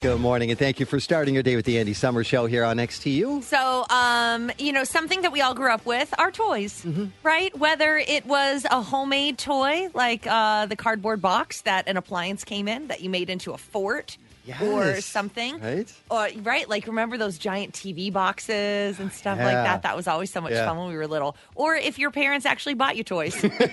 Good morning, and thank you for starting your day with the Andy Summers Show here on XTU. So, something that we all grew up with are toys, right? Whether it was a homemade toy, like the cardboard box that an appliance came in that you made into a fort. Yes. Or something. Right? Right? Like, remember those giant TV boxes and stuff like that? That was always so much fun when we were little. Or if your parents actually bought you toys.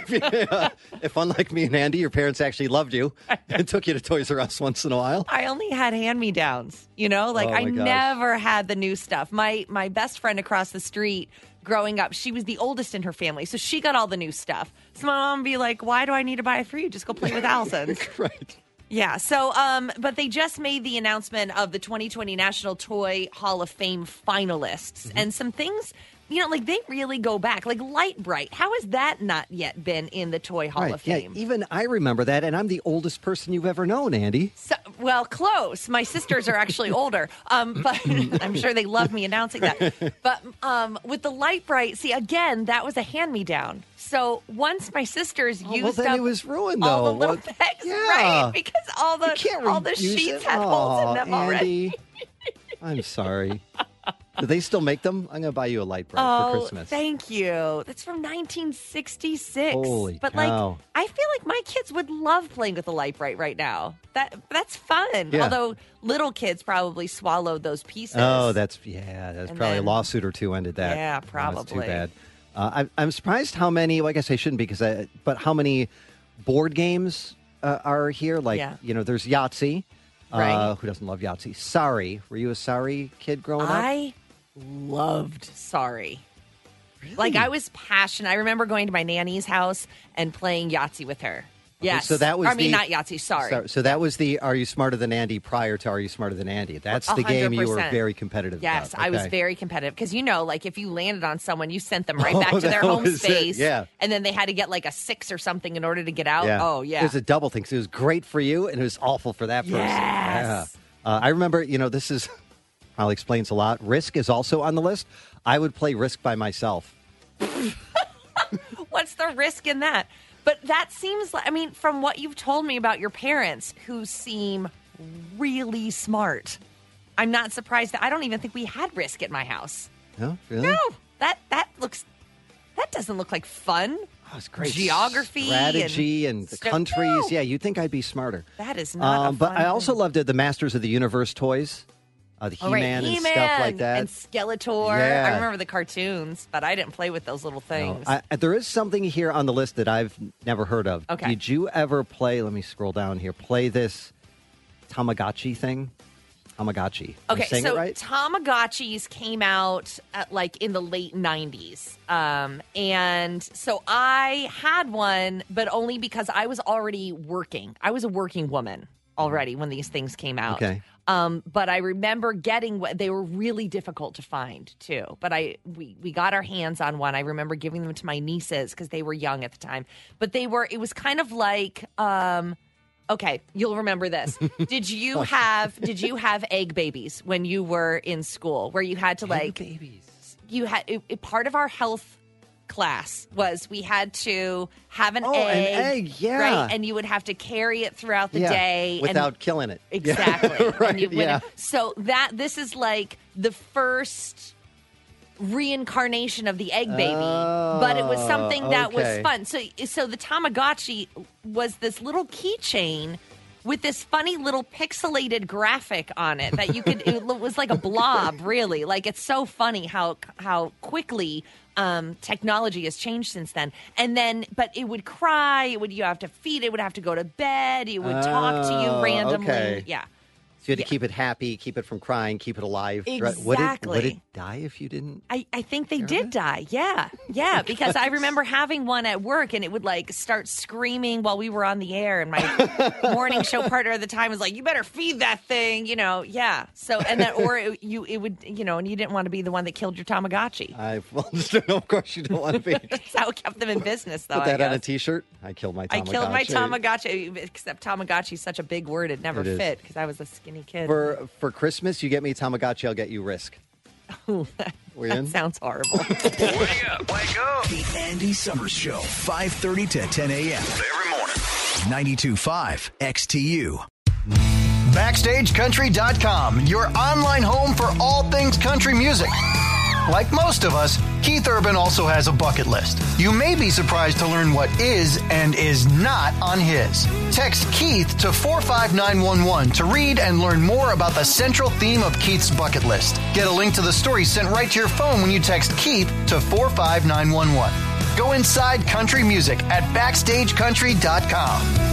If, unlike me and Andy, your parents actually loved you and took you to Toys R Us once in a while. I only had hand-me-downs, I never had the new stuff. My best friend across the street growing up, she was the oldest in her family, so she got all the new stuff. So my mom would be like, why do I need to buy it for you? Just go play with Allison's. Right. Yeah, so, but they just made the announcement of the 2020 National Toy Hall of Fame finalists. And some things, they really go back. Like Light Bright, how has that not yet been in the Toy Hall of Fame? Yeah, even I remember that, and I'm the oldest person you've ever known, Andy. So, well, close. My sisters are actually older, but I'm sure they love me announcing that. But with the Light Bright, see, again, that was a hand-me-down. So once my sisters used then up it was ruined, all though. the little things, right? Because all the sheets had holes in them already. I'm sorry. Do they still make them? I'm going to buy you a Light Bright for Christmas. Thank you. That's from 1966. Holy but cow. I feel like my kids would love playing with the Light Bright right now. That's fun. Yeah. Although little kids probably swallowed those pieces. Oh, that's probably a lawsuit or two ended that. Yeah, That's probably. too bad. I'm surprised how many. Well, I guess I shouldn't but how many board games are here? There's Yahtzee. Right. Who doesn't love Yahtzee? Sorry. Were you a Sorry kid growing up? I loved Sorry. Really? Like, I was passionate. I remember going to my nanny's house and playing Yahtzee with her. Yes. So that was not Yahtzee, sorry. So that was the Are You Smarter Than Andy prior to Are You Smarter Than Andy? That's the 100%. game you were very competitive Yes, about. I was very competitive. Because, if you landed on someone, you sent them right back to their home space. Yeah. And then they had to get like a 6 or something in order to get out. Yeah. Oh, yeah. It was a double thing. So it was great for you, and it was awful for that person. Yes. Yeah. I remember, this is probably explains a lot. Risk is also on the list. I would play Risk by myself. What's the risk in that? But that seems like, from what you've told me about your parents, who seem really smart, I'm not surprised that I don't even think we had Risk at my house. No, really? No, that doesn't look like fun. Oh, it's great. Geography, strategy, and the countries. No. Yeah, you'd think I'd be smarter. That is not. But I also loved the Masters of the Universe toys. The He-Man and stuff like that. And Skeletor. Yeah. I remember the cartoons, but I didn't play with those little things. No, there is something here on the list that I've never heard of. Okay. Did you ever play, let me scroll down here, play this Tamagotchi thing? Tamagotchi. Okay, so right? Tamagotchis came out in the late 90s. And so I had one, but only because I was already working. I was a working woman already when these things came out. Okay. But I remember they were really difficult to find too. But we got our hands on one. I remember giving them to my nieces because they were young at the time. But it was kind of like, okay, you'll remember this. Did you have egg babies when you were in school where you had to Egg babies. You had part of our health class was we had to have an egg. An egg, yeah. Right? And you would have to carry it throughout the day. Without killing it. Exactly. Right, and you wouldn't. So this is like the first reincarnation of the egg baby, but it was something that was fun. So the Tamagotchi was this little keychain with this funny little pixelated graphic on it that you could, it was like a blob, really. Like, it's so funny how quickly technology has changed since then. And then, but it would cry, you have to feed it, would have to go to bed, it would talk to you randomly. Okay. Yeah. So you had to keep it happy, keep it from crying, keep it alive. Exactly. Would it die if you didn't? I think they did die. Yeah. Yeah. Because I remember having one at work and it would start screaming while we were on the air. And my morning show partner at the time was like, you better feed that thing, Yeah. So, and then, it would, and you didn't want to be the one that killed your Tamagotchi. Of course you don't want to be. That's how it kept them in business, though. Put that on a t-shirt. I killed my Tamagotchi. I killed my Tamagotchi, except Tamagotchi is such a big word. It never fit because I was a skinny kid. For Christmas, you get me Tamagotchi, I'll get you Risk. That sounds horrible. Wake up. The Andy Summers Show, 5:30 to 10 a.m. Every morning. 92.5 XTU. BackstageCountry.com, your online home for all things country music. Like most of us, Keith Urban also has a bucket list. You may be surprised to learn what is and is not on his. Text Keith to 45911 to read and learn more about the central theme of Keith's bucket list. Get a link to the story sent right to your phone when you text Keith to 45911. Go inside country music at BackstageCountry.com.